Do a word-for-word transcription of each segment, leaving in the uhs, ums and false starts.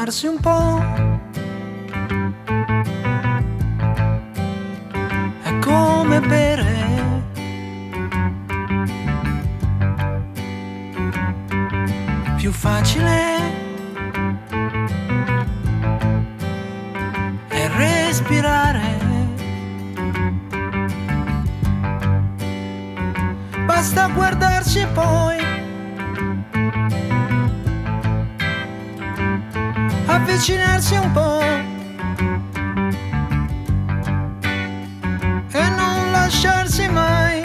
amarsi un po'. È come bere. Più facile è respirare. Basta guardarci e poi avvicinarsi un po' e non lasciarsi mai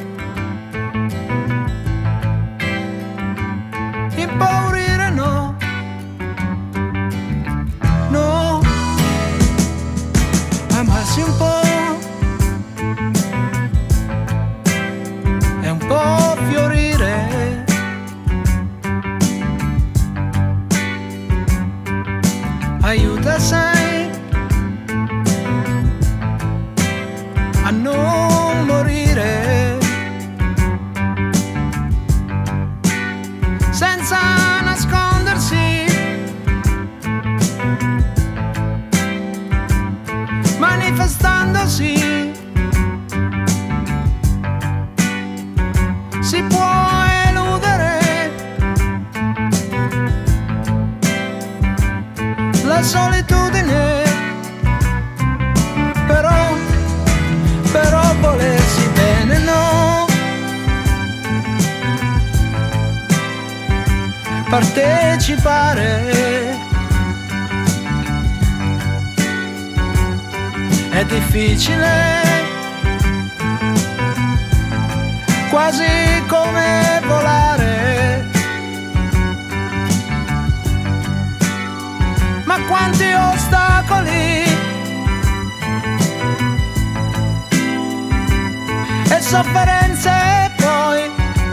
impaurire, no, no, amarsi un po' e un po' fiorire. Aiuta, sai, a non morire senza nascondersi, manifestandosi. Si può eludere la solitudine, però, però volersi bene, no. Partecipare è difficile, quasi come volare. Ma quanti ostacoli e sofferenze, e poi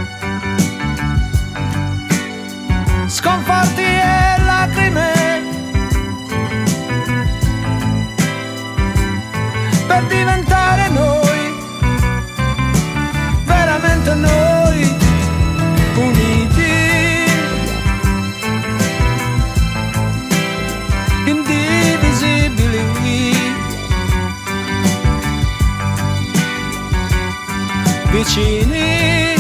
sconforti e lacrime per diventare noi, veramente noi, uniti, indivisibili, vicini.